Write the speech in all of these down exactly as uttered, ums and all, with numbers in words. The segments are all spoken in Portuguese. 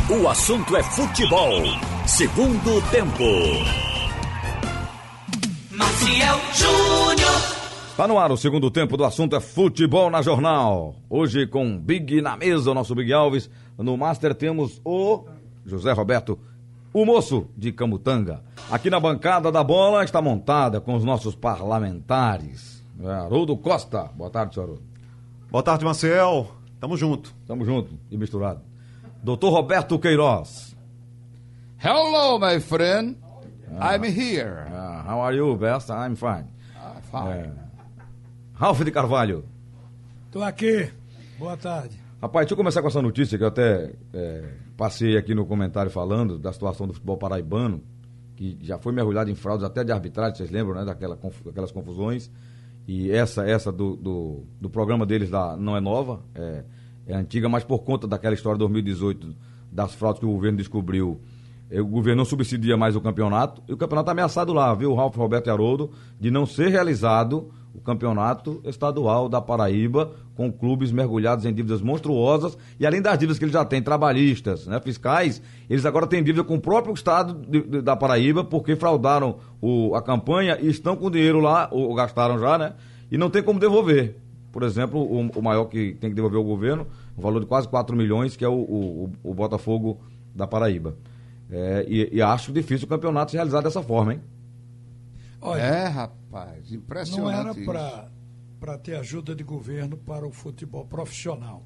O assunto é futebol. Segundo tempo. Maciel Júnior. Tá no ar o segundo tempo do assunto é futebol na Jornal. Hoje com Big na mesa, o nosso Big Alves. No Master temos o José Roberto, o moço de Camutanga. Aqui na bancada da bola está montada com os nossos parlamentares. Haroldo Costa. Boa tarde, senhor Haroldo. Boa tarde, Maciel. Tamo junto. Tamo junto e misturado. doutor Roberto Queiroz. Hello, my friend. Ah, I'm here. Uh, how are you, best? I'm fine. Ah, fine. É. Ralf de Carvalho. Tô aqui. Boa tarde. Rapaz, deixa eu começar com essa notícia que eu até é, passei aqui no comentário falando da situação do futebol paraibano, que já foi mergulhado em fraudes até de arbitragem, vocês lembram, né, daquela, daquelas confusões. E essa, essa do, do, do programa deles lá não é nova, é, é antiga, mas por conta daquela história de dois mil e dezoito, das fraudes que o governo descobriu, o governo não subsidia mais o campeonato, e o campeonato está ameaçado lá, viu, Ralf, Roberto e Haroldo, de não ser realizado o campeonato estadual da Paraíba, com clubes mergulhados em dívidas monstruosas, e além das dívidas que eles já têm, trabalhistas, né, fiscais, eles agora têm dívida com o próprio estado de, de, da Paraíba, porque fraudaram o, a campanha e estão com dinheiro lá, ou, ou gastaram já, né, e não tem como devolver. Por exemplo, o, o maior que tem que devolver ao governo, um valor de quase quatro milhões, que é o, o, o Botafogo da Paraíba. É, e, e acho difícil o campeonato se realizar dessa forma, hein? Olha, é, rapaz, impressionante. Não era para ter ajuda de governo para o futebol profissional.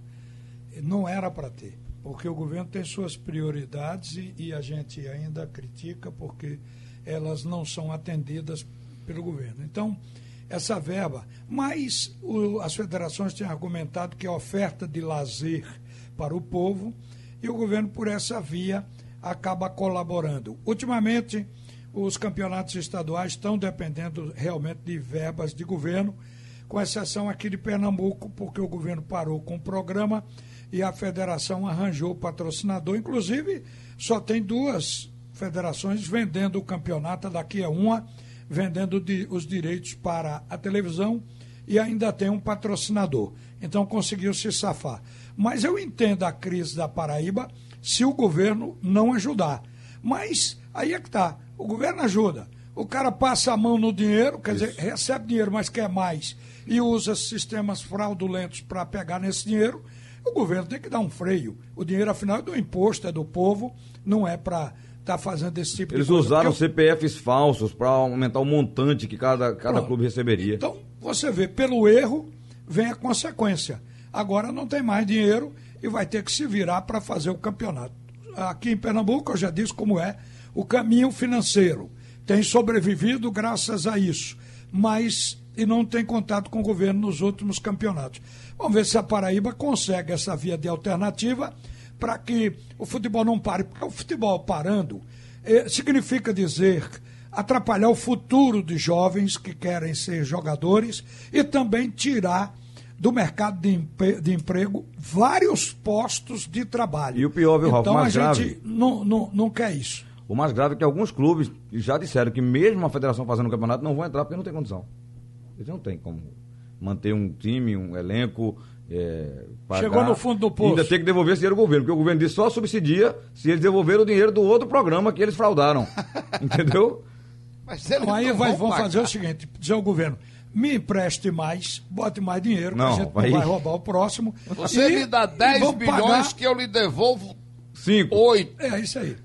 Não era para ter, porque o governo tem suas prioridades e, e a gente ainda critica porque elas não são atendidas pelo governo. Então, essa verba, mas o, as federações têm argumentado que é oferta de lazer para o povo e o governo, por essa via, acaba colaborando. Ultimamente, os campeonatos estaduais estão dependendo realmente de verbas de governo, com exceção aqui de Pernambuco, porque o governo parou com o programa e a federação arranjou o patrocinador. Inclusive, só tem duas federações vendendo o campeonato, daqui a uma, vendendo de, os direitos para a televisão e ainda tem um patrocinador. Então, conseguiu se safar. Mas eu entendo a crise da Paraíba se o governo não ajudar. Mas aí é que está. O governo ajuda. O cara passa a mão no dinheiro, quer Isso. dizer, recebe dinheiro, mas quer mais, e usa sistemas fraudulentos para pegar nesse dinheiro. O governo tem que dar um freio. O dinheiro, afinal, é do imposto, é do povo, não é para estar tá fazendo esse tipo Eles de coisa. Eles usaram eu... C P Fs falsos para aumentar o montante que cada, cada clube receberia. Então, você vê, pelo erro, vem a consequência. Agora não tem mais dinheiro e vai ter que se virar para fazer o campeonato. Aqui em Pernambuco, eu já disse como é o caminho financeiro. Tem sobrevivido graças a isso, mas e não tem contato com o governo nos últimos campeonatos. Vamos ver se a Paraíba consegue essa via de alternativa para que o futebol não pare. Porque o futebol parando eh, significa dizer atrapalhar o futuro de jovens que querem ser jogadores e também tirar do mercado de, empre- de emprego vários postos de trabalho. E o pior, viu, Ralf, então mais a grave. gente não, não, não quer isso. O mais grave é que alguns clubes já disseram que mesmo a federação fazendo o campeonato não vão entrar porque não tem condição. Eles não têm como manter um time, um elenco, é, pagar. Chegou no fundo do poço. Ainda tem que devolver esse dinheiro ao governo, porque o governo disse só subsidia se eles devolverem o dinheiro do outro programa que eles fraudaram. Entendeu? Mas eles então, aí não vai, vão vão pagar. fazer o seguinte, dizer ao governo, me empreste mais, bote mais dinheiro, Não, que a gente vai- não vai roubar o próximo. Você E- me dá e dez vão milhões pagar- que eu lhe devolvo Cinco. oito. É isso aí.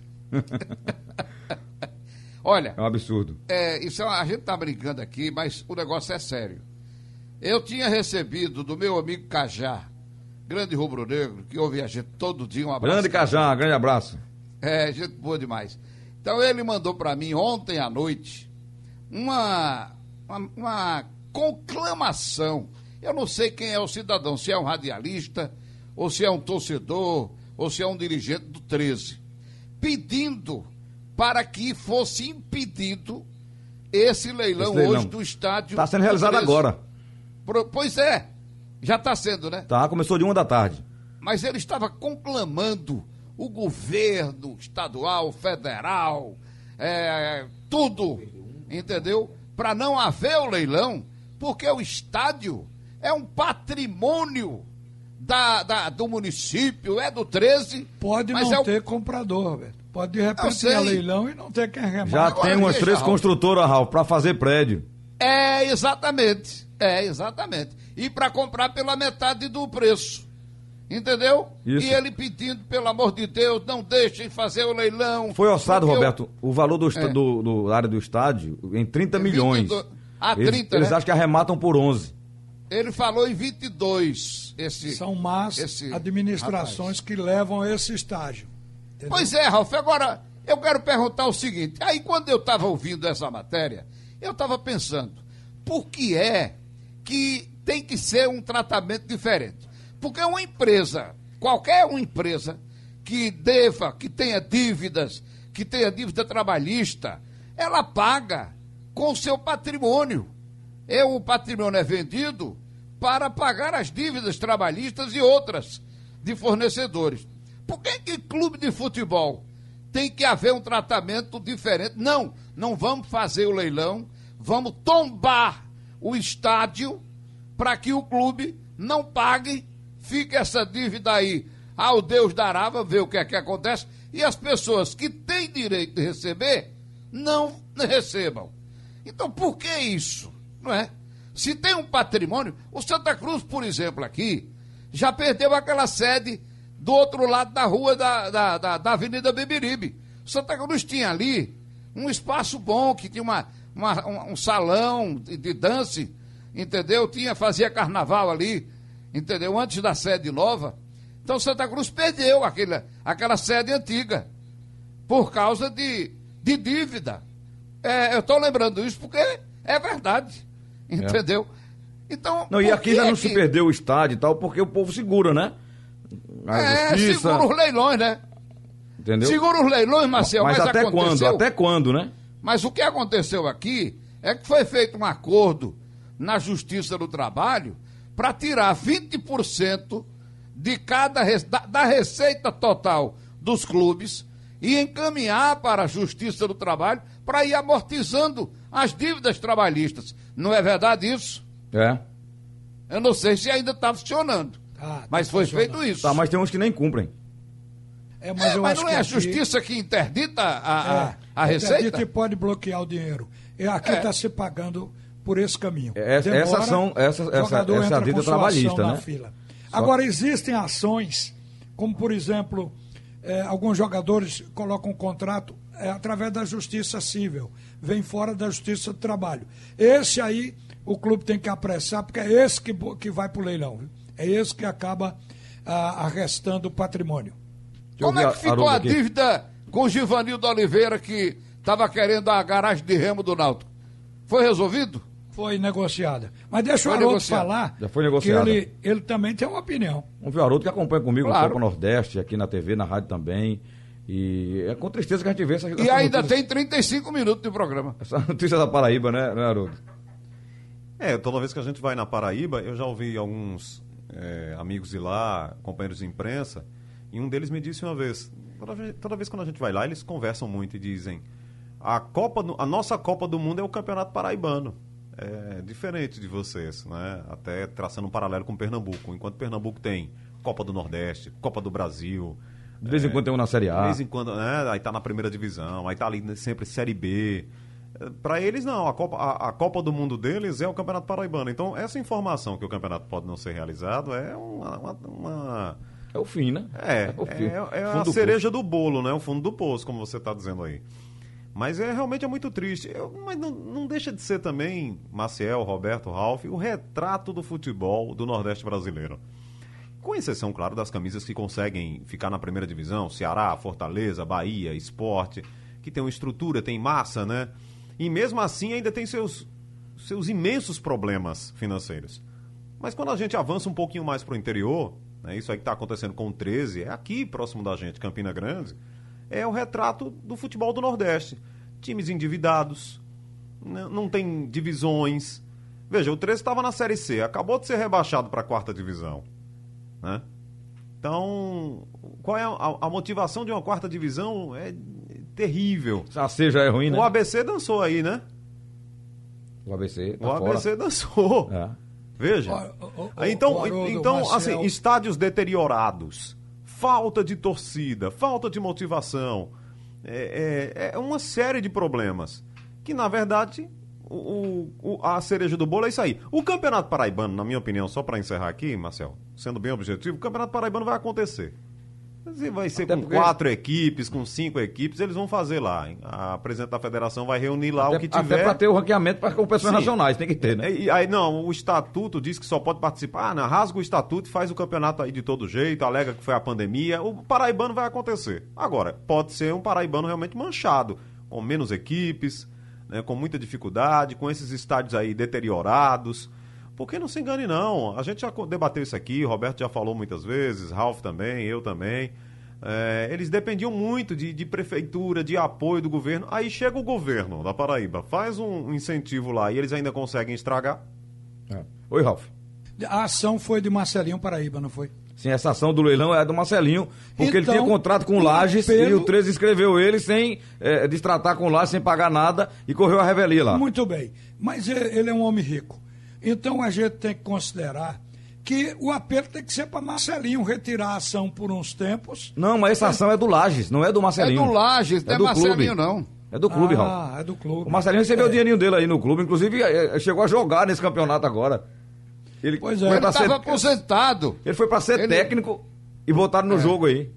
Olha, É um absurdo. é, isso é uma- a gente tá brincando aqui, mas o negócio é sério. Eu tinha recebido do meu amigo Cajá, grande rubro-negro, que ouve a gente todo dia, um abraço. Grande Cajá, grande abraço. É, gente boa demais. Então ele mandou para mim ontem à noite uma, uma, uma conclamação. Eu não sei quem é o cidadão, se é um radialista, ou se é um torcedor, ou se é um dirigente do treze, pedindo para que fosse impedido esse leilão, Esse leilão. hoje do estádio. Está sendo do realizado treze. agora. Pro- Pois é, já está sendo, né? Tá, começou de uma da tarde. Mas ele estava conclamando o governo estadual, federal, é, tudo, entendeu? Para não haver o leilão, porque o estádio é um patrimônio da, da, do município, é do treze. Pode mas não é o... ter comprador, Roberto. Pode de repente sei. ir a leilão e não ter quem remar. Já Agora, tem umas veja, três Ralf. construtoras, Ralf, para fazer prédio. É, exatamente. É, exatamente. E para comprar pela metade do preço. Entendeu? Isso. E ele pedindo, pelo amor de Deus, não deixem fazer o leilão. Foi orçado, porque eu- Roberto, o valor do, esta- É. do, do área do estádio em trinta É milhões. vinte e dois. Ah, eles, trinta, eles né? acham que arrematam por onze. Ele falou em vinte e dois. Esse, São más esse administrações rapaz. que levam a esse estágio. Entendeu? Pois é, Ralf, agora eu quero perguntar o seguinte. Aí quando eu estava ouvindo essa matéria, eu estava pensando, por que é que tem que ser um tratamento diferente? Porque uma empresa, qualquer uma empresa que deva, que tenha dívidas, que tenha dívida trabalhista, ela paga com o seu patrimônio. É, o patrimônio é vendido para pagar as dívidas trabalhistas e outras de fornecedores. Por que que clube de futebol tem que haver um tratamento diferente? Não, não vamos fazer o leilão, vamos tombar o estádio para que o clube não pague, fique essa dívida aí ao Deus dará, vamos ver o que é que acontece, e as pessoas que têm direito de receber, não recebam. Então, por que isso? Não é? Se tem um patrimônio, o Santa Cruz, por exemplo, aqui, já perdeu aquela sede do outro lado da rua da, da, da, da Avenida Beberibe. O Santa Cruz tinha ali um espaço bom, que tinha uma, uma, um, um salão de, de dança, entendeu? Tinha, fazia carnaval ali, entendeu? Antes da sede nova. Então Santa Cruz perdeu aquele, aquela sede antiga por causa de, de dívida. É, eu estou lembrando isso porque é verdade, entendeu? Então, Não, e por aqui que já não é se que- perdeu o estádio e tal, porque o povo segura, né? A É, justiça, segura os leilões, né? entendeu? Segura os leilões, Marcel, mas, mas, até quando? aconteceu... Até quando, né? Mas o que aconteceu aqui é que foi feito um acordo na Justiça do Trabalho para tirar vinte por cento de cada re- da, da receita total dos clubes e encaminhar para a Justiça do Trabalho para ir amortizando as dívidas trabalhistas. Não é verdade isso? É. Eu não sei se ainda está funcionando. Tá, tá mas foi funcionando. feito isso. Tá, mas tem uns que nem cumprem. É, mas eu mas acho não que é a aqui- Justiça que interdita a, a, É, a receita? que pode bloquear o dinheiro. E aqui É. está se pagando por esse caminho. É, essa- essas são- essa- o essa- jogador essa é a entra dívida com sua ação trabalhista, na né? fila. Só- Agora, existem ações, como por exemplo, eh, alguns jogadores colocam um contrato eh, através da justiça civil, vem fora da justiça do trabalho. Esse aí, o clube tem que apressar, porque é esse que, bo- que vai para o leilão. Viu? É esse que acaba ah, arrestando o patrimônio. Deixa eu Como é ouvir que a- ficou Haroldo a aqui. dívida com o Givanildo Oliveira, que estava querendo a garagem de remo do Náutico? Foi resolvido? Foi negociada. Mas deixa Foi o Haroldo negociada. falar Já foi negociada. que ele, ele também tem uma opinião. Um Haroldo que acompanha comigo Claro. no Copa Nordeste, aqui na T V, na rádio também. E é com tristeza que a gente vê essa, E essa ainda notícia, tem trinta e cinco minutos de programa. essa notícia da Paraíba, né, né, Haroldo? É, toda vez que a gente vai na Paraíba, eu já ouvi alguns é, amigos de lá, companheiros de imprensa, e um deles me disse uma vez, toda vez, toda vez quando a gente vai lá, eles conversam muito e dizem, a, Copa, do- a nossa Copa do Mundo é o Campeonato Paraibano. É diferente de vocês, né? Até traçando um paralelo com Pernambuco. Enquanto Pernambuco tem Copa do Nordeste, Copa do Brasil, De vez em quando tem um na Série de A. vez em quando, né? Aí tá na primeira divisão, aí tá ali sempre Série B. Para eles, não. A Copa, a, a Copa do Mundo deles é o Campeonato Paraibano. Então, essa informação que o campeonato pode não ser realizado é uma. uma, uma- É o fim, né? é, o fim. é, é Fundo a do cereja do bolo, né? O fundo do poço, como você está dizendo aí. Mas é realmente é muito triste. Eu- mas não, não deixa de ser também, Maciel, Roberto, Ralf, o retrato do futebol do Nordeste brasileiro. Com exceção, claro, das camisas que conseguem ficar na primeira divisão, Ceará, Fortaleza, Bahia, Sport, que tem uma estrutura, tem massa, né? E mesmo assim ainda tem seus, seus imensos problemas financeiros. Mas quando a gente avança um pouquinho mais para o interior, né, isso aí que está acontecendo com o treze, é aqui próximo da gente, Campina Grande, é o retrato do futebol do Nordeste. Times endividados, né, não tem divisões. Veja, o treze estava na Série C, acabou de ser rebaixado para a quarta divisão. Né? Então, qual é a, a motivação de uma quarta divisão? É terrível. A C já é ruim, né? O A B C dançou aí, né? O A B C tá O fora. A B C dançou. É. Veja. O- o- o- então, o Haroldo, então Marcel- assim, estádios deteriorados, falta de torcida, falta de motivação, é, é, é uma série de problemas que, na verdade, o, o- a cereja do bolo é isso aí. O Campeonato Paraibano, na minha opinião, só para encerrar aqui, Marcel, sendo bem objetivo, o Campeonato Paraibano vai acontecer. Se vai ser Até com porque- quatro equipes, com cinco equipes, eles vão fazer lá. Hein? A presidente da federação vai reunir lá Até, o que tiver. até para ter o ranqueamento para competições Sim. nacionais, tem que ter, né? E, aí, não, o estatuto diz que só pode participar. Ah, não, rasga o estatuto e faz o campeonato aí de todo jeito, alega que foi a pandemia. O paraibano vai acontecer. Agora, pode ser um paraibano realmente manchado, com menos equipes, né, com muita dificuldade, com esses estádios aí deteriorados. Porque não se engane, não. A gente já debateu isso aqui, o Roberto já falou muitas vezes, Ralf também, eu também. É, eles dependiam muito de, de prefeitura, de apoio do governo. Aí chega o governo da Paraíba, faz um incentivo lá e eles ainda conseguem estragar. É. Oi, Ralf. A ação foi de Marcelinho Paraíba, não foi? Sim, essa ação do leilão é do Marcelinho, porque ele Então, tinha contrato com o um Lages apelo- e o treze inscreveu ele sem é, destratar com o Lages, sem pagar nada e correu a revelia lá. Muito bem. Mas e- ele é um homem rico. Então a gente tem que considerar que o apelo tem que ser para Marcelinho retirar a ação por uns tempos. Não, mas essa ação é do Lages, não é do É Marcelinho. do Lages, não é do Marcelinho, clube. não. É do clube, Ralf. Ah, é do clube. O Marcelinho recebeu É. o dinheirinho dele aí no clube, inclusive é, é, chegou a jogar nesse campeonato agora. Ele Pois é. foi Ele pra ser, estava aposentado. ele foi pra ser Ele- técnico e botaram no É. jogo aí.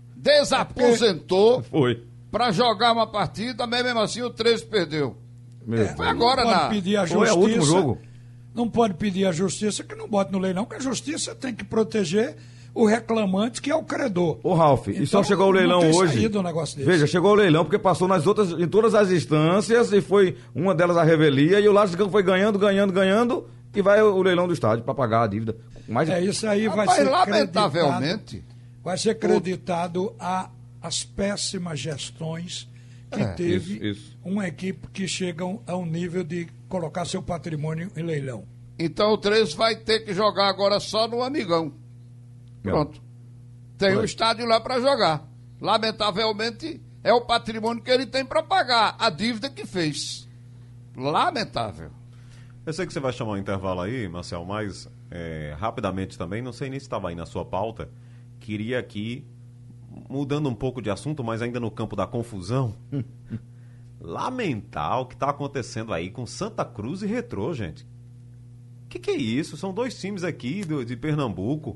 Desaposentou Foi. para jogar uma partida, mas mesmo assim o treze perdeu. Meu Foi Deus. agora não pode na... pedir a Foi justiça. o último jogo. Não pode pedir a justiça que não bote no leilão, porque a justiça tem que proteger o reclamante, que é o credor. Ô, Ralf, e só Então, chegou o não leilão tem hoje. saída um negócio desse. Veja, chegou o leilão porque passou nas outras, em todas as instâncias e foi uma delas a revelia e o Lages foi ganhando, ganhando, ganhando e vai o leilão do estádio para pagar a dívida. Mais É isso aí, vai Rapaz, ser lamentavelmente... creditado, vai ser creditado a as péssimas gestões que É, teve isso, isso. uma equipe que chegam a um nível de colocar seu patrimônio em leilão. Então o treze vai ter que jogar agora só no Amigão. Pronto. Tem o estádio lá para jogar. Lamentavelmente, é o patrimônio que ele tem para pagar a dívida que fez. Lamentável. Eu sei que você vai chamar um intervalo aí, Marcel, mas é, rapidamente também, não sei nem se estava aí na sua pauta, queria aqui, mudando um pouco de assunto, mas ainda no campo da confusão, lamentar o que está acontecendo aí com Santa Cruz e Retrô, gente. O que, que é isso? São dois times aqui do, de Pernambuco.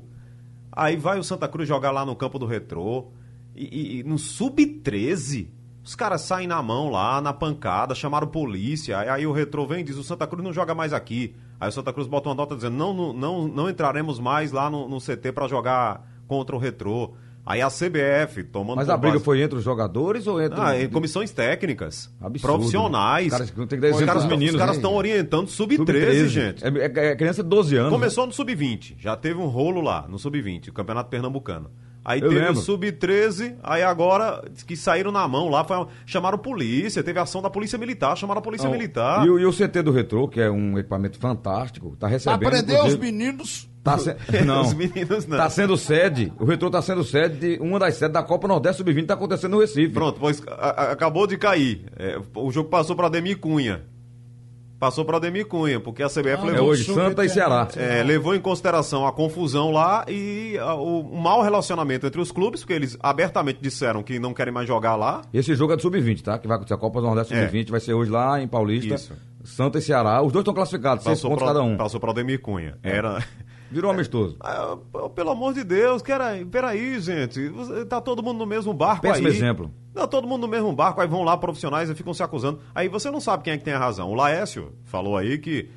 Aí vai o Santa Cruz jogar lá no campo do Retrô. E, e- e no sub treze, os caras saem na mão lá, na pancada, chamaram polícia. Aí, aí o Retrô vem e diz: o Santa Cruz não joga mais aqui. Aí o Santa Cruz bota uma nota dizendo: não, não, não, não entraremos mais lá no, no C T para jogar contra o Retrô. Aí a C B F tomando. Mas por a briga base- foi entre os jogadores ou entre... Ah, em comissões técnicas, Absurdo. profissionais. Os caras tem que dar Os exemplo caras pros tão- meninos, Os caras né? estão orientando sub Sub treze, gente. É, é- é criança de doze anos. Começou no sub vinte, já teve um rolo lá no sub vinte, o Campeonato Pernambucano. Aí Eu teve lembro. o sub treze, aí agora que saíram na mão lá, foi, chamaram polícia, teve ação da Polícia Militar, chamaram a Polícia Não, Militar. E, o- e o C T do Retrô, que é um equipamento fantástico, está recebendo... Aprendeu os inclusive- meninos. Tá se... Não, Os meninos não. tá sendo sede, o Retrô tá sendo sede de uma das sedes da Copa Nordeste sub vinte, tá acontecendo no Recife. Pronto, pois a- a- acabou de cair. É, o jogo passou para Ademir Cunha. Passou para Ademir Cunha, porque a C B F Ah, É levou, hoje, Sub Santa e Ceará. Internacional. é, levou em consideração a confusão lá e a- o, o mau relacionamento entre os clubes, porque eles abertamente disseram que não querem mais jogar lá. Esse jogo é do sub vinte, tá? Que vai acontecer a Copa Nordeste É. sub vinte, vai ser hoje lá em Paulista. Isso. Santa e Ceará. Os dois estão classificados, seis Passou pontos pra, cada um. Passou para Ademir Cunha. Era. Virou amistoso. Ah, p- pelo amor de Deus, peraí, peraí, gente. Você- Tá todo mundo no mesmo barco Péssimo aí. exemplo. Tá todo mundo no mesmo barco, aí vão lá profissionais e ficam se acusando. Aí você não sabe quem é que tem a razão. O Laércio falou aí que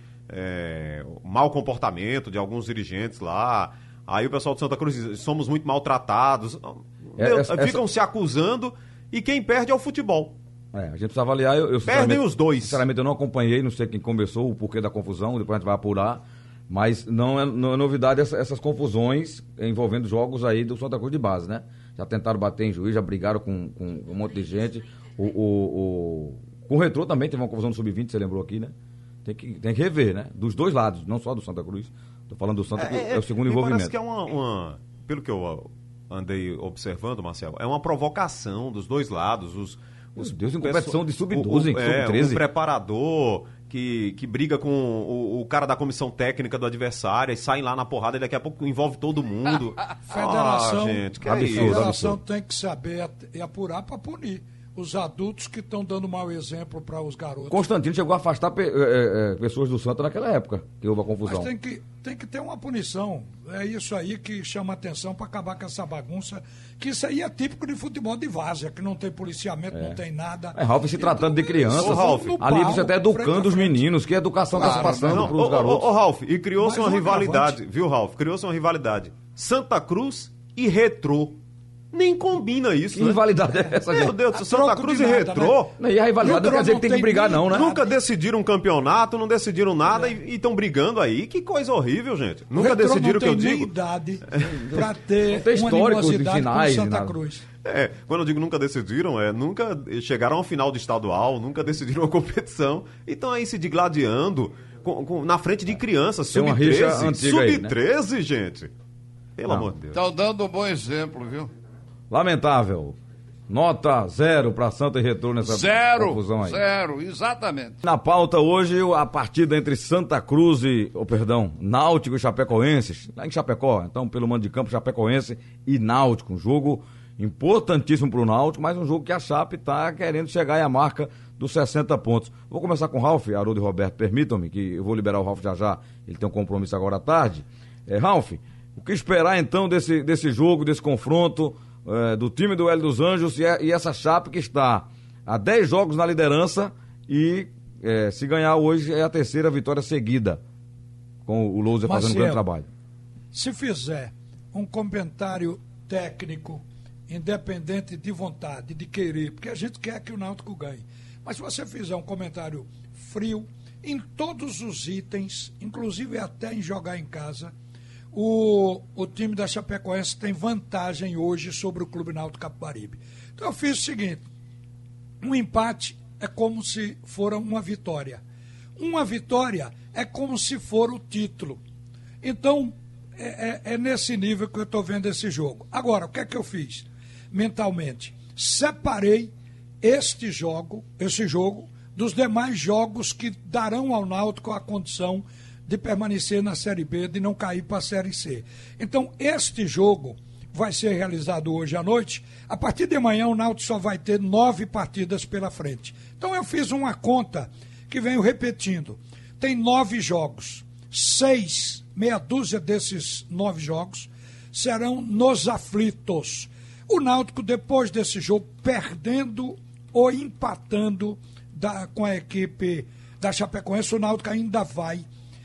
é, o mau comportamento de alguns dirigentes lá. Aí o pessoal de Santa Cruz diz: somos muito maltratados. É, Meu, essa- ficam se acusando e quem perde é o futebol. É, a gente precisa avaliar. Eu, eu, Perdem sinceramente- os dois. Sinceramente, eu não acompanhei, não sei quem começou, o porquê da confusão, depois a gente vai apurar. Mas não é, não é novidade essa- essas confusões envolvendo jogos aí do Santa Cruz de base, né? Já tentaram bater em juiz, já brigaram com, com um monte de gente. O, o, o- com o Retrô também teve uma confusão no sub vinte, você lembrou aqui, né? Tem que, tem que rever, né? Dos dois lados, não só do Santa Cruz. Tô falando do Santa, que é, o segundo me envolvimento. Parece que é uma, uma- Pelo que eu andei observando, Marcelo, é uma provocação dos dois lados. Os, os, Meu Deus, em o competição pessoal- de sub o- doze, o- sub é, treze. O preparador que, que briga com o, o cara da comissão técnica do adversário e saem lá na porrada e daqui a pouco envolve todo mundo. Federação, ah, gente, que a é isso? federação tem que saber e apurar para punir os adultos que estão dando mau exemplo para os garotos. Constantino chegou a afastar pe- é, é, pessoas do Santa naquela época, que houve a confusão. Mas tem que, tem que ter uma punição. É isso aí que chama atenção para acabar com essa bagunça, que isso aí é típico de futebol de várzea, que não tem policiamento, É. não tem nada. É, Ralf, se tratando de crianças, Ô, Ralf, ali você está educando os meninos, que educação está se passando Não, para ô, os ô, garotos. ô, Ralf, e criou-se Mais uma um rivalidade, agravante. viu, Ralf? Criou-se uma rivalidade. Santa Cruz e Retrô. Nem combina isso, Que né? rivalidade é essa, Meu gente? Deus, A Santa troco Cruz de e nada, Retrô. né? E a rivalidade não quer dizer que tem que brigar, não, né? Nunca decidiram um campeonato, não decidiram nada e estão brigando aí. Que coisa horrível, gente. O Nunca Retrô decidiram o que eu não tem nem digo. idade para ter Não tem uma histórico de animosidade finais, com Santa nada. Cruz. É, quando eu digo nunca decidiram, é nunca chegaram ao final do estadual, nunca decidiram a competição e estão aí se digladiando com- com- na frente de crianças, Tem uma rixa sub treze. antiga aí, né? sub treze, gente. Pelo Não. amor de Deus. Estão dando um bom exemplo, viu? Lamentável. Nota zero para Santa e Retrô nessa Zero, confusão aí. zero, exatamente. Na pauta hoje, a partida entre Santa Cruz e, oh, perdão, Náutico e Chapecoense, lá em Chapecó, então pelo mando de campo Chapecoense e Náutico, um jogo importantíssimo para o Náutico, mas um jogo que a Chape está querendo chegar aí à marca dos sessenta pontos. Vou começar com o Ralf, Haroldo e Roberto, permitam-me, que eu vou liberar o Ralf já já, ele tem um compromisso agora à tarde. É, Ralf, o que esperar então desse, desse jogo, desse confronto, é, do time do Hélio dos Anjos e, e essa Chape que está a dez jogos na liderança e é, se ganhar hoje é a terceira vitória seguida, com o Lousa fazendo um grande trabalho. Se fizer um comentário técnico, independente de vontade, de querer, porque a gente quer que o Náutico ganhe, mas se você fizer um comentário frio, em todos os itens, inclusive até em jogar em casa, o, o time da Chapecoense tem vantagem hoje sobre o Clube Náutico Capibaribe. Então eu fiz o seguinte, um empate é como se for uma vitória. Uma vitória é como se for o título. Então, é, é, é nesse nível que eu estou vendo esse jogo. Agora, o que é que eu fiz mentalmente? Separei este jogo, esse jogo dos demais jogos que darão ao Náutico a condição de permanecer na Série B, de não cair para a Série C. Então, este jogo vai ser realizado hoje à noite. A partir de amanhã, o Náutico só vai ter nove partidas pela frente. Então, eu fiz uma conta que venho repetindo. Tem nove jogos. Seis, meia dúzia desses nove jogos, serão nos aflitos. O Náutico, depois desse jogo, perdendo ou empatando da, com a equipe da Chapecoense, o Náutico ainda vai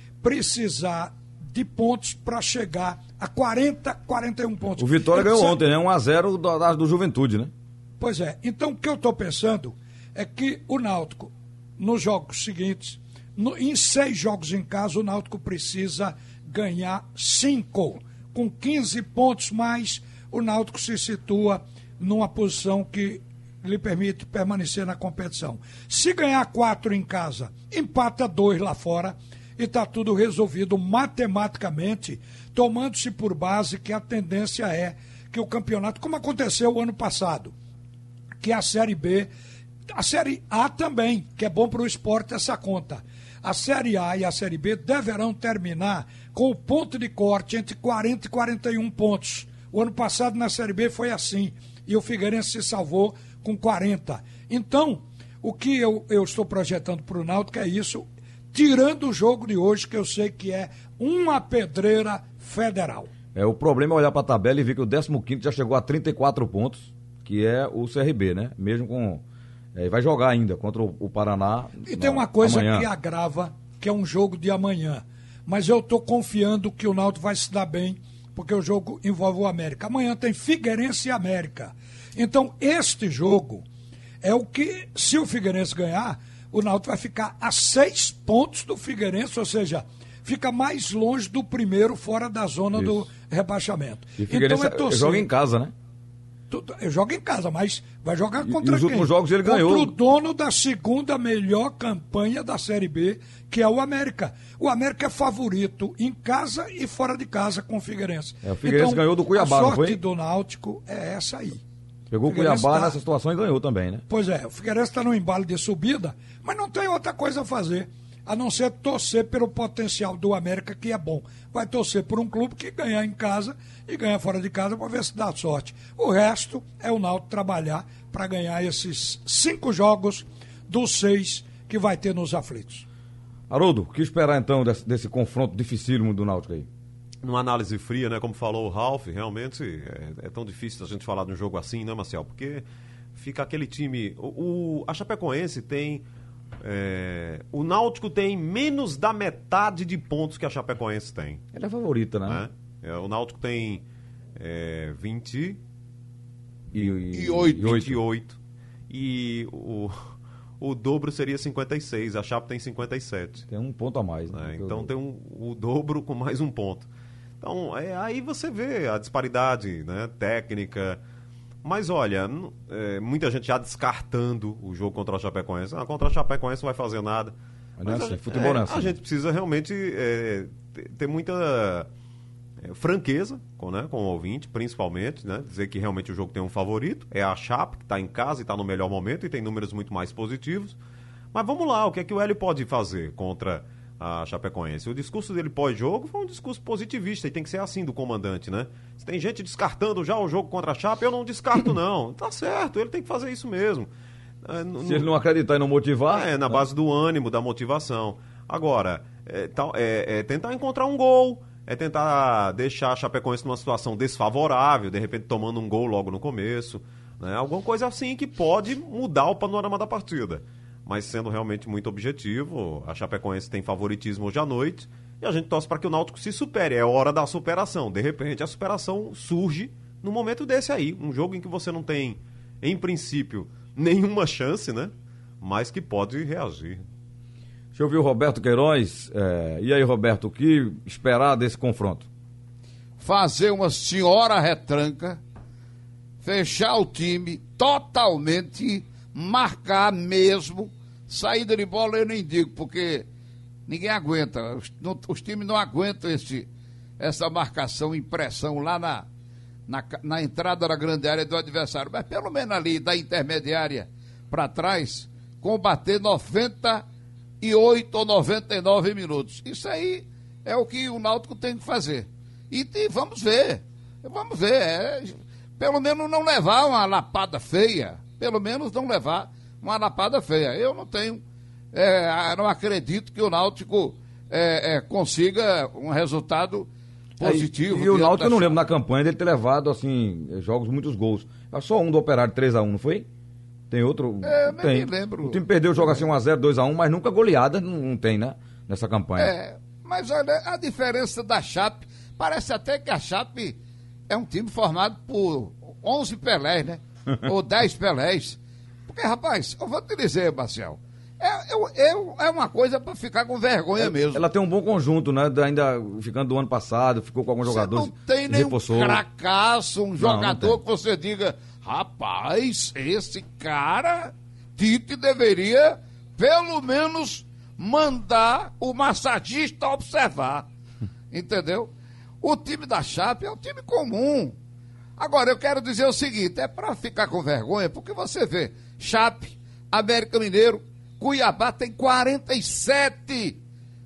precisar de pontos para chegar a quarenta, quarenta e um pontos. O Vitória Ele ganhou precisa- ontem, né? um a zero do, da- do Juventude, né? Pois é. Então, o que eu estou pensando é que o Náutico, nos jogos seguintes, no- em seis jogos em casa, o Náutico precisa ganhar cinco. Com quinze pontos mais, o Náutico se situa numa posição que lhe permite permanecer na competição. Se ganhar quatro em casa, empata dois lá fora e está tudo resolvido matematicamente, tomando-se por base que a tendência é que o campeonato, como aconteceu o ano passado, que a Série B, a Série A também, que é bom para o esporte essa conta. A Série A e a Série B deverão terminar com o ponto de corte entre quarenta e quarenta e um pontos. O ano passado na Série B foi assim, e o Figueirense se salvou com quarenta. Então, o que eu, eu estou projetando para o Náutico é isso, tirando o jogo de hoje, que eu sei que é uma pedreira federal. É, o problema é olhar para a tabela e ver que o décimo quinto já chegou a trinta e quatro pontos, que é o C R B, né? Mesmo com... É, vai jogar ainda contra o, o Paraná. E tem na- uma coisa amanhã. que agrava, que é um jogo de amanhã. Mas eu estou confiando que o Náutico vai se dar bem, porque o jogo envolve o América. Amanhã tem Figueirense e América. Então, este jogo é o que, se o Figueirense ganhar, o Náutico vai ficar a seis pontos do Figueirense, ou seja, fica mais longe do primeiro, fora da zona Isso. do rebaixamento. E o Figueirense então, é torcer. joga em casa, né? Tudo- Joga em casa, mas vai jogar E- contra e os quem? últimos jogos ele contra ganhou. o dono da segunda melhor campanha da Série B, que é o América. O América é favorito em casa e fora de casa com o Figueirense. É, o Figueirense ganhou do Cuiabá, a não sorte foi? do Náutico é essa aí. Pegou o Figueirense Cuiabá tá- nessa situação e ganhou também, né? Pois é, o Figueirense está no embalo de subida, mas não tem outra coisa a fazer. a não ser torcer pelo potencial do América, que é bom. Vai torcer por um clube que ganhar em casa e ganhar fora de casa para ver se dá sorte. O resto é o Náutico trabalhar para ganhar esses cinco jogos dos seis que vai ter nos aflitos. Haroldo, o que esperar então desse, desse confronto dificílimo do Náutico aí? Numa análise fria, né, como falou o Ralf, realmente é, é tão difícil a gente falar de um jogo assim, né, Marcel? Porque fica aquele time... O, o, a Chapecoense tem... É, o Náutico tem menos da metade de pontos que a Chapecoense tem. Ela é favorita, né? né? É, o Náutico tem é, vinte e, e, e oito. vinte e oito. E o, o dobro seria cinquenta e seis. A Chape tem cinquenta e sete. Tem um ponto a mais, né? É, então tem um, o dobro com mais um ponto. Então, é, aí você vê a disparidade, né, técnica. Mas olha, é, muita gente já descartando o jogo contra a Chapecoense. Ah, contra a Chapecoense não vai fazer nada. Mas não é Mas assim, a, futebol não é assim. A gente precisa realmente é, ter, ter muita é, franqueza com, né, com o ouvinte, principalmente, né, dizer que realmente o jogo tem um favorito. É a Chape, que está em casa e está no melhor momento e tem números muito mais positivos. Mas vamos lá, o que é que o Hélio pode fazer contra a Chapecoense? O discurso dele pós-jogo foi um discurso positivista e tem que ser assim do comandante, né? Se tem gente descartando já o jogo contra a Chape, eu não descarto não. Tá certo, ele tem que fazer isso mesmo. É, no, Se ele não acreditar e não motivar... É, na base do ânimo, da motivação. Agora, é, tal, é, é tentar encontrar um gol, é tentar deixar a Chapecoense numa situação desfavorável, de repente tomando um gol logo no começo, né? Alguma coisa assim que pode mudar o panorama da partida. Mas sendo realmente muito objetivo, a Chapecoense tem favoritismo hoje à noite e a gente torce para que o Náutico se supere. É hora da superação. De repente, a superação surge num momento desse aí. Um jogo em que você não tem, em princípio, nenhuma chance, né? Mas que pode reagir. Deixa eu ouvir o Roberto Queiroz. É... E aí, Roberto, o que esperar desse confronto? Fazer uma senhora retranca, fechar o time totalmente... marcar mesmo, saída de bola eu nem digo, porque ninguém aguenta, os, não, os times não aguentam esse, essa marcação, impressão lá na, na, na entrada da grande área do adversário, mas pelo menos ali da intermediária para trás, combater noventa e oito ou noventa e nove minutos. Isso aí é o que o Náutico tem que fazer. E, e vamos ver, vamos ver, é, pelo menos não levar uma lapada feia. Pelo menos não levar uma lapada feia. Eu não tenho, é, não acredito que o Náutico é, é, consiga um resultado positivo. É, e, e o Náutico, eu não lembro na campanha dele ter levado, assim, jogos, muitos gols. Só um do Operário três a um, não foi? Tem outro? É, nem tem. me lembro. O time perdeu o jogo assim um a zero, dois a um, mas nunca goleada não, não tem, né? Nessa campanha. É, mas olha, a diferença da Chape, parece até que a Chape é um time formado por onze Pelés, né? Ou dez Pelés. Porque, rapaz, eu vou te dizer, Marcel, é, eu, eu, é uma coisa para ficar com vergonha ela, mesmo. Ela tem um bom conjunto, né? Ainda ficando do ano passado, ficou com alguns Você jogadores. não tem nenhum reforçou. cracaço, um Não, jogador não que você diga, rapaz, esse cara, Tite deveria, pelo menos, mandar o massagista observar. Entendeu? O time da Chape é um time comum. Agora, eu quero dizer o seguinte, é para ficar com vergonha, porque você vê, Chape, América Mineiro, Cuiabá tem quarenta e sete,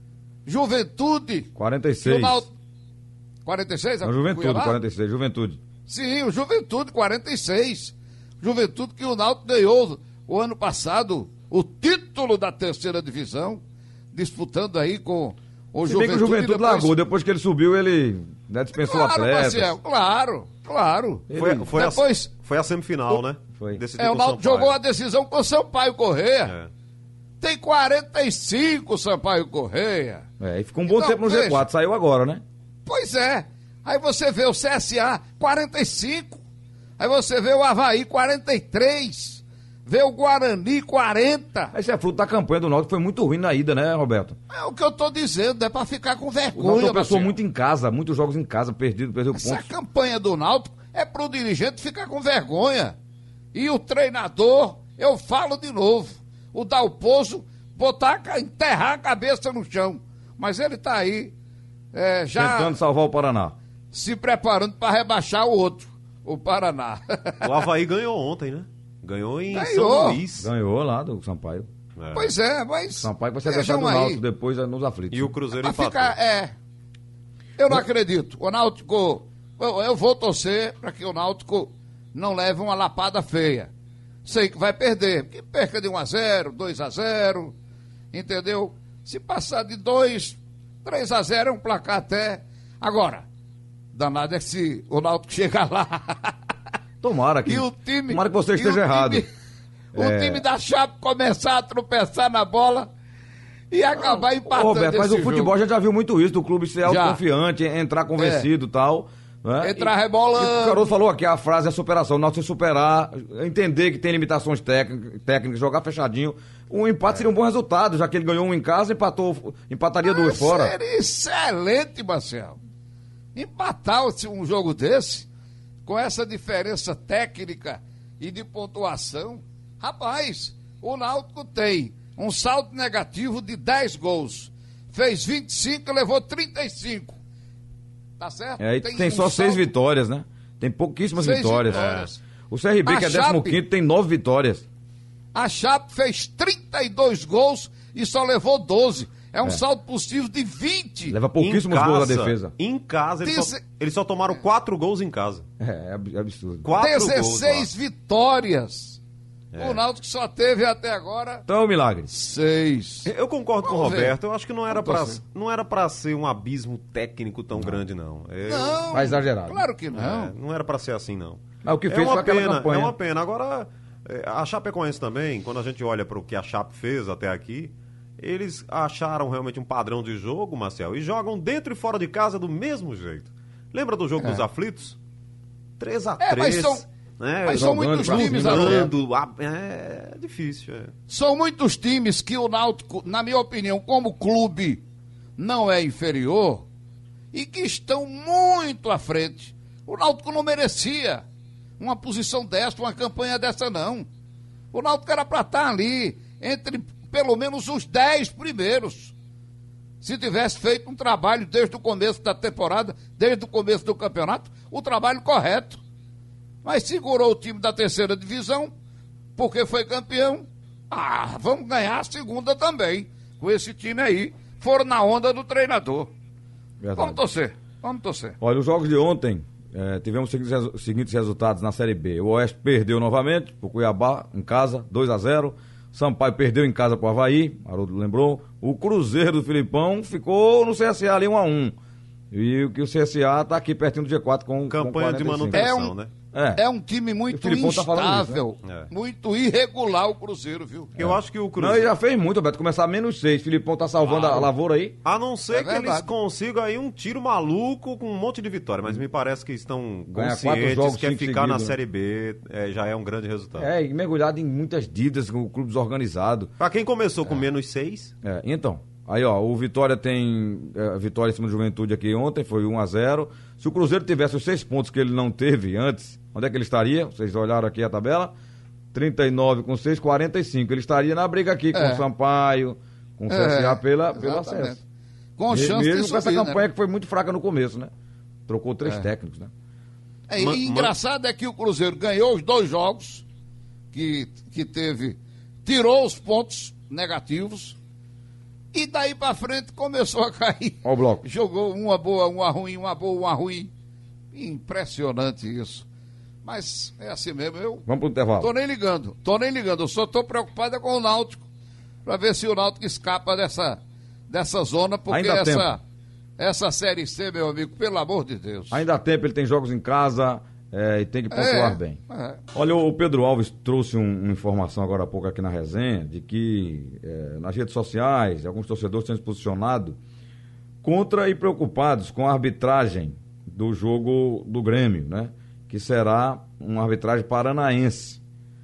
Juventude... quarenta e seis. Náutico, quarenta e seis? Não, Juventude, Cuiabá? quarenta e seis, Juventude. Sim, o Juventude, quarenta e seis. Juventude que o Náutico ganhou o ano passado o título da terceira divisão, disputando aí com o Se bem Juventude. que o Juventude depois... largou, depois que ele subiu, ele né, dispensou claro, atletas. Marcel, claro, claro. Foi, foi, Depois- a, foi a semifinal, o- né? Foi. Decidiu É, o com Náutico Sampaio. jogou a decisão com o Sampaio Correia. É. Tem quarenta e cinco Sampaio Correia. É, e ficou um bom Então, tempo no G veja. quatro, saiu agora, né? Pois é. Aí você vê o C S A, quarenta e cinco. Aí você vê o Avaí, quarenta e três. Vê o Guarani, quarenta. Esse é fruto da campanha do Náutico, foi muito ruim na ida, né, Roberto? É o que eu tô dizendo, é pra ficar com O vergonha, Náutico pensou Marcelo. muito em casa, muitos jogos em casa, perdido, perdeu Essa pontos. campanha do Náutico é pro dirigente ficar com vergonha. E o treinador, eu falo de novo, o Dalpozo botar, a- enterrar a cabeça no chão. Mas ele tá aí, é, já Tentando salvar o Paraná. se preparando para rebaixar o outro, o Paraná. O Avaí ganhou ontem, né? Ganhou em Ganhou. São Luís. Ganhou lá do Sampaio. É. Pois é, mas... Sampaio vai ser vejam adversário do aí. Náutico depois nos aflitos. E o Cruzeiro Pra empatou. ficar, é. Eu não acredito. O Náutico. Eu, eu vou torcer para que o Náutico não leve uma lapada feia. Sei que vai perder. Que perca de um a zero, dois a zero. Entendeu? Se passar de dois, três a zero é um placar até. Agora, danado é se o Náutico chegar lá. Tomara que, E o time. tomara que você e esteja o errado. time- O É. time da Chape começar a tropeçar na bola e acabar Ô, empatando. Roberto, mas o esse futebol jogo. a gente já viu muito isso, do clube ser Já. autoconfiante, entrar convencido e tal. Né? Entrar E- rebolando. e o Caroto falou aqui, a frase é superação. O Náutico se superar, entender que tem limitações técnicas, técnicas, jogar fechadinho. Um empate seria um bom resultado, já que ele ganhou um em casa, empatou, empataria duas Ah, fora. Seria excelente, Marcelo. Empatar um jogo desse, com essa diferença técnica e de pontuação, rapaz, o Náutico tem um saldo negativo de dez gols. Fez vinte e cinco, levou trinta e cinco. Tá certo? É, e tem, um só seis saldo- vitórias, né? Tem pouquíssimas Seis vitórias. vitórias. É. O C R B, A que é décimo Chape- quinto, tem nove vitórias. A Chape fez trinta e dois gols e só levou doze. É um É. saldo possível de vinte. Leva pouquíssimos Em gols casa, da defesa. Em casa, eles, só, Deze- eles só tomaram quatro gols em casa. É, é ab- é absurdo. Quatro dezesseis gols vitórias. É. O Náutico só teve até agora Então é um milagre. seis. lá. Eu concordo com o Vamos ver. Roberto. Eu acho que não era, Vamos pra, torcer. não era pra ser um abismo técnico tão grande, não. Eu- Não, Tá exagerado. claro que não. É, não era pra ser assim, não. Mas o que É fez foi uma aquela pena, campanha. é uma pena. Agora, é, a Chapecoense também, quando a gente olha para o que a Chape fez até aqui, eles acharam realmente um padrão de jogo, Marcel, e jogam dentro e fora de casa do mesmo jeito. Lembra do jogo É. dos aflitos? três a É, mas três. são- né? mas são Jogando muitos pra times, cima, Alô. Jogando, a- é difícil, é. São muitos times que o Náutico, na minha opinião, como clube, não é inferior e que estão muito à frente. O Náutico não merecia uma posição dessa, uma campanha dessa, não. O Náutico era para estar ali, entre pelo menos os dez primeiros. Se tivesse feito um trabalho desde o começo da temporada, desde o começo do campeonato, o trabalho correto. Mas segurou o time da terceira divisão, porque foi campeão. Ah, vamos ganhar a segunda também. Com esse time aí, foram na onda do treinador. Verdade. Vamos torcer, vamos torcer. Olha, os jogos de ontem, eh, tivemos os seguintes, resu- os seguintes resultados na Série B. O Oeste perdeu novamente pro Cuiabá, em casa, dois a zero. Sampaio perdeu em casa pro Avaí, Haroldo lembrou. O Cruzeiro do Filipão ficou no C S A ali um a um. E o que o C S A tá aqui pertinho do G quatro com Campanha com de quarenta e cinco. manutenção, É um- né? É. É um time O muito Filipão tá falando isso, instável, né? É. muito irregular o Cruzeiro, viu? Eu acho que o Não, Cruzeiro... ele já fez muito, Beto. Começar menos seis. Filipão tá salvando a, a lavoura aí. A não ser É que eles verdade. consigam aí um tiro maluco com um monte de vitória, mas me parece que estão Ganhar quatro conscientes jogos, que é cinco ficar na seguidos, né? Série B é, já é um grande resultado. É, e mergulhado em muitas dívidas com o clube desorganizado. Pra quem começou com menos seis, É, então, aí ó, o Vitória tem é, vitória em cima do Juventude aqui ontem, foi um a zero. Se o Cruzeiro tivesse os seis pontos que ele não teve antes, onde é que ele estaria? Vocês olharam aqui a tabela? trinta e nove com seis, quarenta e cinco. Ele estaria na briga aqui com É. o Sampaio, com o C S A É, pela, pelo exatamente. acesso. Com Me- chance Mesmo de com essa subir, campanha né? que foi muito fraca no começo, né? Trocou três É. técnicos, né? É, Ma- e engraçado é que o Cruzeiro ganhou os dois jogos que, que teve, tirou os pontos negativos e daí pra frente começou a cair. Ó o bloco. Jogou uma boa, uma ruim, uma boa, uma ruim. Impressionante isso. Mas é assim mesmo, eu Vamos pro intervalo. tô nem ligando, tô nem ligando, eu só tô preocupado é com o Náutico, pra ver se o Náutico escapa dessa, dessa zona, porque Ainda há essa, essa Série C, meu amigo, pelo amor de Deus. Ainda há tempo, ele tem jogos em casa é, e tem que pontuar É, bem. é. Olha, o Pedro Alves trouxe um- uma informação agora há pouco aqui na resenha, de que eh, nas redes sociais, alguns torcedores têm se posicionado contra e preocupados com a arbitragem do jogo do Grêmio, né? Que será uma arbitragem paranaense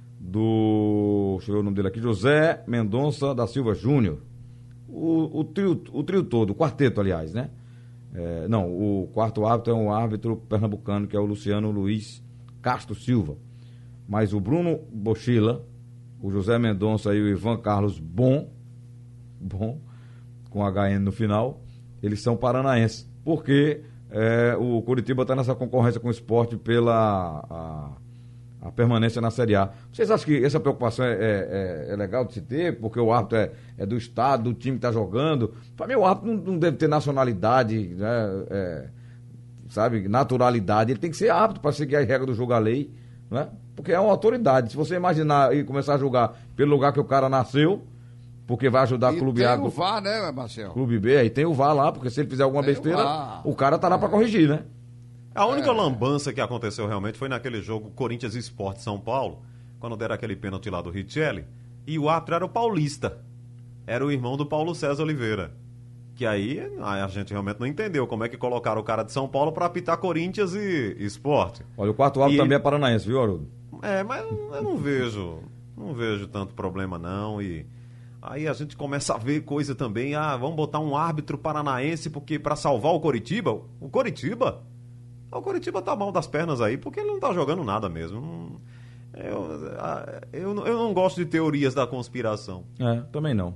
do, deixa eu ver o nome dele aqui, José Mendonça da Silva Júnior. O, o, trio, o trio todo, o quarteto, aliás, né? É, não, o quarto árbitro é um árbitro pernambucano, que é o Luciano Luiz Castro Silva. Mas o Bruno Bochila, o José Mendonça e o Ivan Carlos Bom, Bom, com H N no final, eles são paranaenses. Porque é, o Curitiba está nessa concorrência com o Sport pela a, a permanência na Série A. Vocês acham que essa preocupação é, é, é legal de se ter, porque o árbitro é, é do estado, do time que está jogando? Para mim, o árbitro não, não deve ter nacionalidade, né, é, sabe, naturalidade. Ele tem que ser árbitro para seguir as regras do jogo, a lei, né? Porque é uma autoridade. Se você imaginar e começar a julgar pelo lugar que o cara nasceu, porque vai ajudar E Clube tem A, o V A R, né, Marcelo? Clube B, aí tem o V A R lá, porque se ele fizer alguma Tem o besteira, V A R. o cara tá lá para corrigir, né? A única lambança que aconteceu realmente foi naquele jogo Corinthians e Sport São Paulo, quando deram aquele pênalti lá do Richelli, e o árbitro era o paulista. Era o irmão do Paulo César Oliveira. Que aí a gente realmente não entendeu como é que colocaram o cara de São Paulo para apitar Corinthians e, e Sport. Olha, o quarto árbitro E também ele- é paranaense, viu, Haroldo? É, mas eu não vejo, não vejo tanto problema não, e aí a gente começa a ver coisa também, ah, vamos botar um árbitro paranaense porque para salvar o Coritiba, o Coritiba, o Coritiba tá mal das pernas aí, porque ele não tá jogando nada mesmo. Não- Eu, ah, eu, não- eu não gosto de teorias da conspiração. É, também não.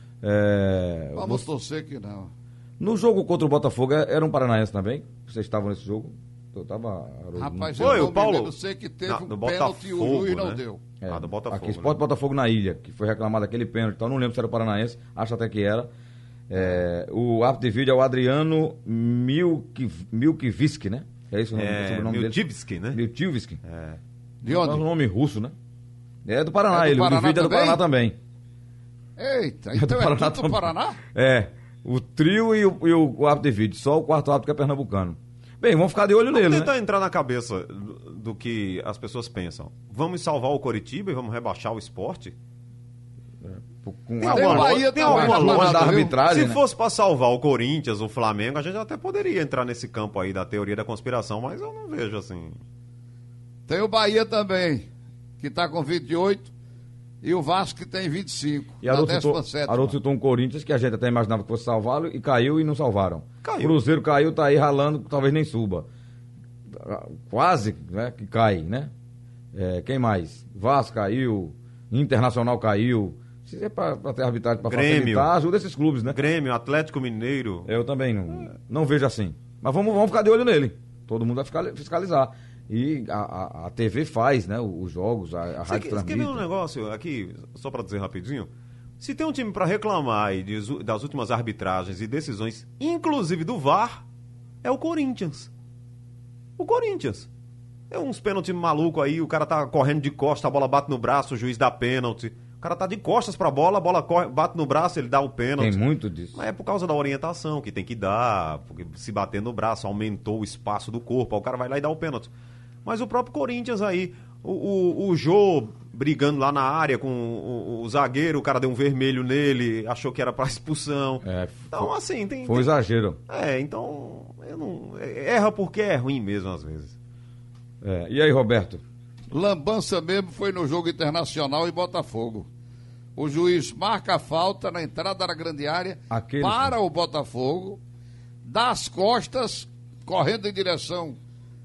É, Vamos torcer que não. no jogo contra o Botafogo, era um paranaense também? Vocês estavam nesse jogo? Eu tava... Haroldo, Rapaz, não- Foi, eu o não Paulo- me lembro, sei que teve Na- um do pênalti e o Botafogo, juiz não né? deu. É, Ah, do Botafogo, aqui, Sport né? Botafogo na Ilha, que foi reclamado aquele pênalti, então não lembro se era o paranaense, acho até que era. É, o árbitro de vídeo é o Adriano Milk, Milkivski, né? É isso o nome, o É, sobrenome dele? Miltivski, né? Miltivski. É. De É um onde? nome russo, né? É do Paraná, É do ele. Paraná o de vídeo é do também? Paraná também. Eita, É do então é Paraná tudo do também. Paraná? É, o trio e o, e o, o árbitro de vídeo, só o quarto árbitro que é pernambucano. Bem, vamos ficar de olho Vamos nele, tentar né? entrar na cabeça do, do que as pessoas pensam. Vamos salvar o Coritiba e vamos rebaixar o esporte? Com Tem a- alguma o Bahia lo- tem também, alguma né, lógica da viu? arbitragem, Se né? fosse para salvar o Corinthians, o Flamengo, a gente até poderia entrar nesse campo aí da teoria da conspiração, mas eu não vejo assim. Tem o Bahia também, que está com vinte e oito, e o Vasco que tem vinte e cinco. E Haroldo na citou, décima sétima. Haroldo citou um Corinthians que a gente até imaginava que fosse salvá-lo e caiu e não salvaram. Caiu. Cruzeiro caiu, tá aí ralando, talvez nem suba. Quase, né, que cai, né? É, quem mais? Vasco caiu, Internacional caiu. Se é pra, pra ter arbitragem pra Grêmio. facilitar, ajuda esses clubes, né? Grêmio, Atlético Mineiro. Eu também não, não vejo assim. Mas vamos, vamos ficar de olho nele. Todo mundo vai ficar, fiscalizar. E a, a, a T V faz, né? Os jogos, a, a Você rádio quer, você quer ver um transmite. negócio aqui, só para dizer rapidinho? Se tem um time para reclamar aí de- das últimas arbitragens e decisões, inclusive do V A R, é o Corinthians. O Corinthians. É uns pênalti maluco aí, o cara tá correndo de costas, a bola bate no braço, o juiz dá pênalti. O cara tá de costas pra bola, a bola corre, bate no braço, ele dá o pênalti. Tem muito disso. Mas é por causa da orientação que tem que dar, porque se bater no braço aumentou o espaço do corpo, aí o cara vai lá e dá o pênalti. Mas o próprio Corinthians aí, o, o, o Jô brigando lá na área com o, o, o zagueiro, o cara deu um vermelho nele, achou que era pra expulsão. É, Então, assim, tem. Foi um tem- exagero. É, então. Eu não, erra porque é ruim mesmo, às vezes. É, e aí, Roberto? Lambança mesmo foi no jogo Internacional e Botafogo. O juiz marca a falta na entrada da grande área Aquele- para o Botafogo, dá as costas, correndo em direção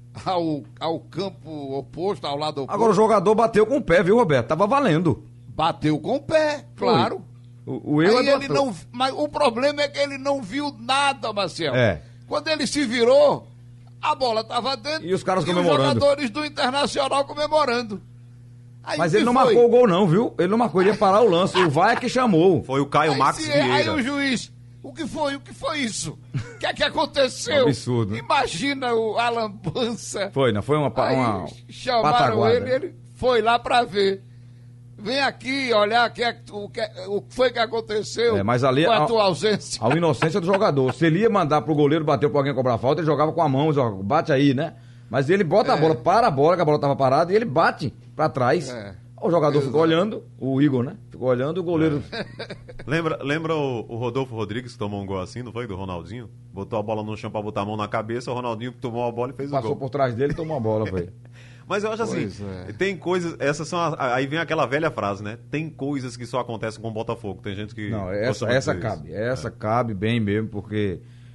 ao, ao campo oposto, ao lado oposto. Agora o jogador bateu com o pé, viu, Roberto? Tava valendo. Bateu com o pé, claro. O, o erro Aí é do ele ator. não, mas o problema é que ele não viu nada, Marcelo. É. Quando ele se virou, a bola estava dentro E os caras e comemorando. os jogadores do Internacional comemorando. Aí Mas o que ele não foi? marcou o gol, não, viu? Ele não marcou, ele ia parar o lance. O V A R é que chamou. Foi o Caio Aí, Max se- aí Vieira. o juiz, o que foi? O que foi isso? O que é que aconteceu? Absurdo. Imagina o a lambança. Foi, não foi uma, pa- Aí uma chamaram pataguada. ele, ele foi lá pra ver. Vem aqui olhar que é- o, que, o que foi que aconteceu É, mas ali com a a- tua ausência. A inocência do jogador. Se ele ia mandar pro goleiro bater pra alguém cobrar falta, ele jogava com a mão, joga, bate aí, né? Mas ele bota a bola, para a bola, que a bola tava parada, e ele bate pra trás. É. O jogador Exato. ficou olhando, o Igor, né? Ficou olhando, o goleiro. Lembra, lembra o, o Rodolfo Rodrigues que tomou um gol assim, não foi? Do Ronaldinho? Botou a bola no chão pra botar a mão na cabeça, o Ronaldinho tomou a bola e fez o Passou gol. por trás dele e tomou a bola, foi. Mas eu acho assim, Pois é. tem coisas, essas são, as- aí vem aquela velha frase, né? Tem coisas que só acontecem com o Botafogo, tem gente que... Não, essa, costuma essa dizer cabe. isso. Essa cabe bem mesmo, porque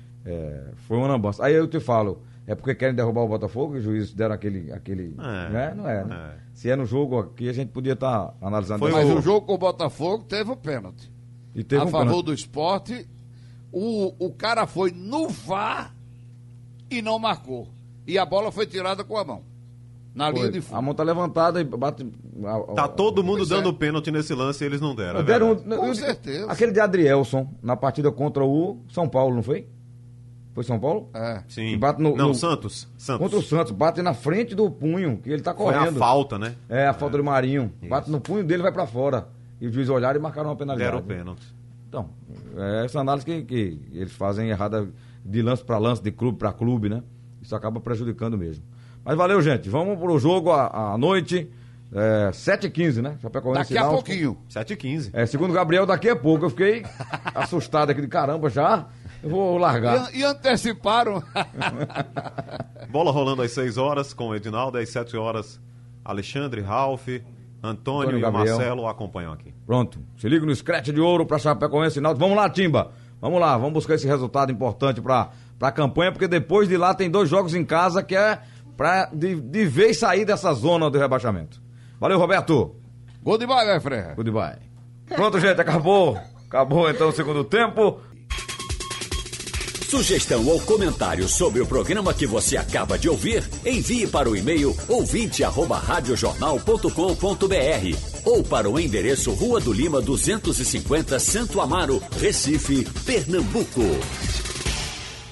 é, foi uma lambança. Aí eu te falo, é porque querem derrubar o Botafogo e os juízes deram aquele. aquele É, né? Não é, né? é. Se é no jogo aqui, a gente podia estar analisando. Foi dessa Mas o- o forma. jogo com o Botafogo teve o pênalti. E teve a um favor pênalti. do esporte, o, o cara foi no V A R e não marcou. E a bola foi tirada com a mão. na Foi. linha de fundo. A mão tá levantada e bate. a- a- Tá todo mundo Pois dando é. pênalti nesse lance e eles não deram. é Deram um- verdade. Com eu- certeza. Aquele de Adrielson, na partida contra o São Paulo, não foi? Foi São Paulo? É. Sim. Que bate no- não, no- Santos. Santos. Contra o Santos, bate na frente do punho, que ele tá Foi a correndo. falta, né? É, a falta do Marinho. Bate no punho dele e vai pra fora. E os juízes olharam e marcaram uma penalidade. Deram o pênalti. Então, é essa análise que, que eles fazem errada de lance para lance, de clube para clube, né? Isso acaba prejudicando mesmo. Mas valeu, gente. Vamos pro jogo à, à noite, é, sete e quinze, né? Chapecoense Daqui a Náutico. pouquinho. sete e quinze. É, segundo o Gabriel, daqui a pouco. Eu fiquei assustado aqui de caramba já. Eu vou largar. E, e anteciparam. Bola rolando às seis horas com o Edinaldo, às sete horas Alexandre, Ralf, Antônio, Antônio e o Gabriel. Marcelo acompanham aqui. Pronto. Se liga no scratch de ouro pra Chapecoense Náutico. Vamos lá, Timba. Vamos lá, vamos buscar esse resultado importante pra, pra campanha, porque depois de lá tem dois jogos em casa que é pra de, de vez sair dessa zona do rebaixamento. Valeu, Roberto. Goodbye, vai, Freire. Goodbye. Pronto, gente, acabou. Acabou então o segundo tempo. Sugestão ou comentário sobre o programa que você acaba de ouvir, envie para o e-mail ouvinte arroba radiojornal ponto com ponto br ou para o endereço Rua do Lima duzentos e cinquenta, Santo Amaro, Recife, Pernambuco.